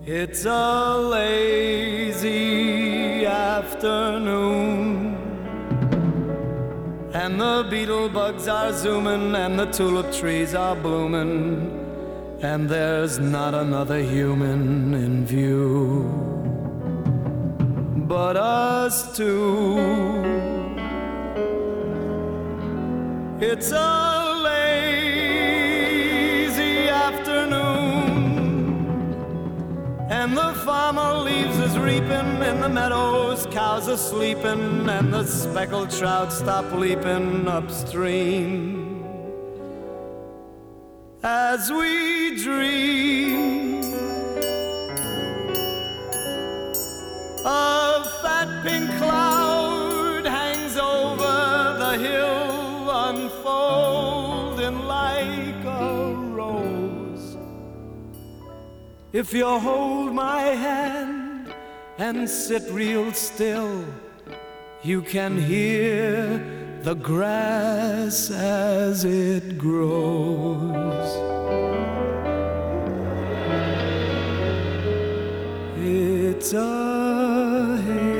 It's a lazy afternoon, and the beetle bugs are zooming, and the tulip trees are blooming, and there's not another human in view but us two. It's a lazy afternoon, and the farmer leaves his reaping in the meadows, cows are sleeping, and the speckled trout stop leaping upstream. As we dream, a fat pink cloud hangs over the hill, unfolding like a rose. If you hold my hand and sit real still, you can hear the grass as it grows. It's a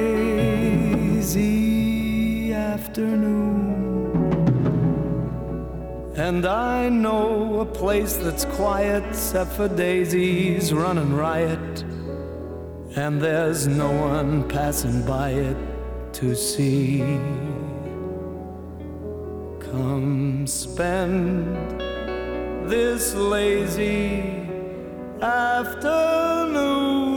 hazy afternoon, and I know a place that's quiet except for daisies running riot, and there's no one passing by it to see. Come spend this lazy afternoon